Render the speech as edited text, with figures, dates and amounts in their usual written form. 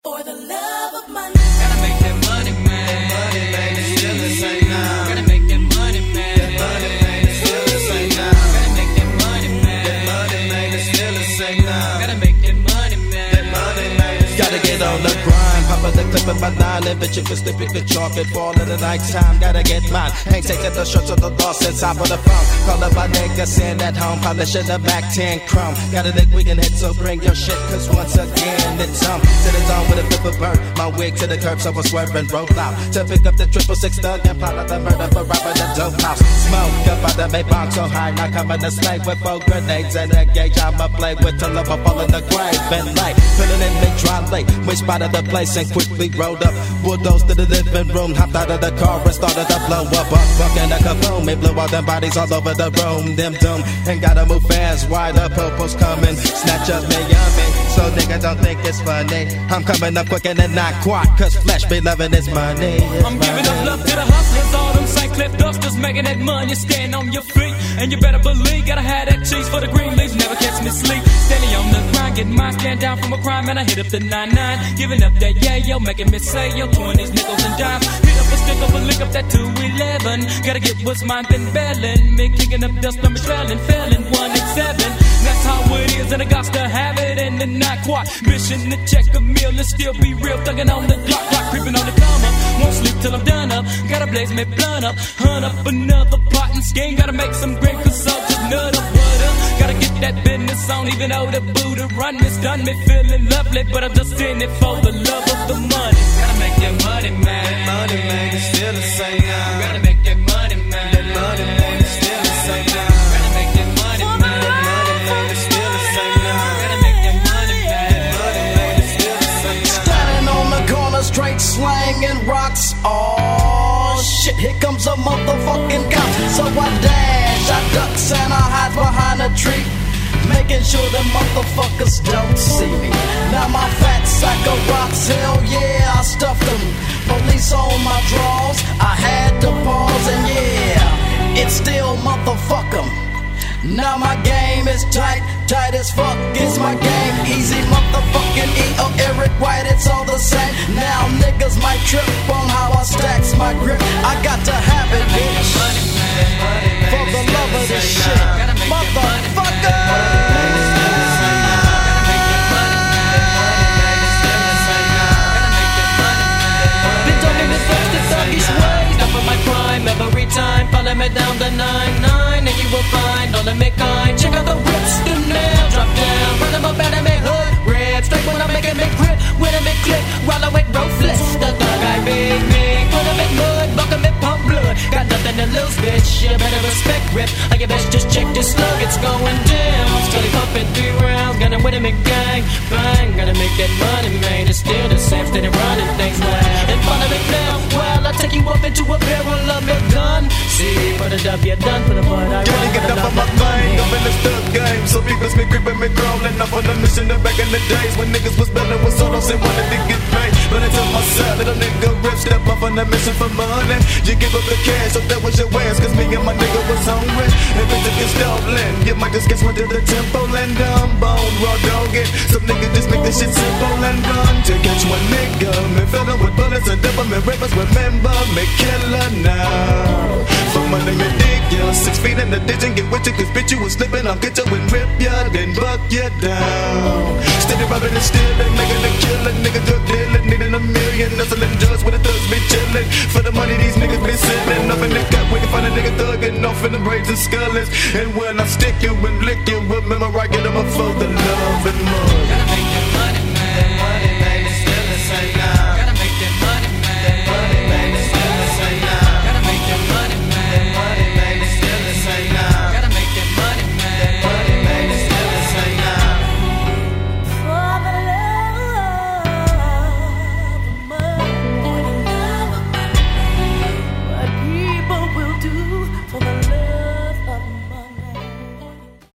For the love of money. Gotta make that money, man. That money, man, it's still the same now. Gotta make that money, man. That money, man, it's still the same now. Gotta make that money, man. That money, man, it's still the same now. Gotta make that money, man. That money, man. Gotta get on the grind, pop the clip in my nine, and bitch, you can slip, you can chalk it, fall in the nighttime, gotta get mine. Ain't taking the shots of the loss inside of the phone. Call up my nigga, send at home, polishing the back 10 chrome. Got a dick we can hit, so bring your shit, cause once again, it's to the zone with a flip of bird. My wig to the curb, so I swerve and roll out. To pick up the 666 thug and plot out the murder for robbing the dope house. Smoke up out the Maybach so high, now coming to slay with 4 grenades and a gauge. I'ma play with till I fall in the grave and lay. Filling in mid dry late, we spotted the place and quickly rolled up. Bulldozed to the living room, hopped out of the car and started to blow up. Fucking the kaboom, it blew all them bodies all over the room. Them doom, and gotta move fast, wide up, popo's coming. Snatch up me, yummy, so niggas don't think it's funny. I'm coming up quick and not quiet, cause flesh be loving his money. I'm giving up love to the hustlers, all them St. Cliff dusters, making that money, stand on your feet. And you better believe, gotta have that cheese for the green leaves, never catch me sleep. Steady on the grind, get mine, stand down from a crime, and I hit up the 99. Giving up that yo, making me say yo, 20s, nickels and dimes. Hit up a stick up a lick up that 211. Gotta get what's mine, been bailing. Me kicking up dust, I'm trailing, failing 1 and 7. That's how it is, and I got to have it, and then not quite. Mission to check a meal and still be real, thugging on the clock, creeping on the come up. Won't sleep till I'm done up. Gotta blaze me blunt up, hunt up another pot and skin. Gotta make some great cause just nut up butter. Gotta get that business on, even though the Buddha run is done. Me feeling lovely, but I'm just in it for the love of the money. Gotta make that money, man. That money, man, it's still the same now. Gotta make that money, man. That money, man, it's still the same now. Gotta make that money, man. That money, man, it's still the same now. Gotta make that money, man. That money, man, it's still the same now. Standing on the corner, straight slanging rocks. Oh shit, here comes a motherfucking cop. So I dash, I ducks and I hide behind a tree, making sure the motherfuckers don't see me. Now my fat sack of rocks, hell yeah, I stuffed them. Police on my drawers, I had to pause and yeah, it's still motherfuck 'em. Now my game is tight, tight as fuck is my game. Easy motherfucking E or Eric White, it's all the same. Now niggas might trip on how I stacks my grip. I got to have it, bitch, for the love of this shit, motherfucker. Every time, follow me down the 99, and you will find all of me kind. Check out the whips, the nail drop down, run them up out of me hood, red straight when I make a big grip, when I make click, while I wait ruthless. The thug I big, put them in mud, buck them in pump blood. Got nothing to lose, bitch, you better respect grip. I you best just check this slug, it's going down. Steady pumping 3 rounds, gonna win him a gang, bang, gotta make that money, man. It's still the same, steady running things well. And follow me now, well, I take you up into a barrel of a gun. See, for the W done for the blood. Gotta get up on my mind, up in this thug game. So people me creeping, me crawling up on the mission. Back in the days when niggas was better with solos and wanted to get paid. But I tell myself, little nigga rip, step up on the mission for money. You give up the cash, so that was your ass. Cause me and my nigga was hungry. And bitches get stolen. You might just get one to the tempo and bone raw dog it. Some niggas just make this shit simple and run to catch one nigga. Me fill with bullets and devil me rappers. Remember me killer now. For my nigga dig ya, 6 feet in the ditch and get with you. Cause bitch you was slipping, I'll get you and rip ya, then buck ya down. Steady robbing and stealing, making a killing. Nigga drug dealing, needing $1 million. Hustling drugs with the thugs be chilling. For the money these niggas be selling. Up in the cut, we can find a nigga thugging off in the braids and scullers. And when I stick you and lick you, remember I get them up for the love and more. Gotta make that money, man.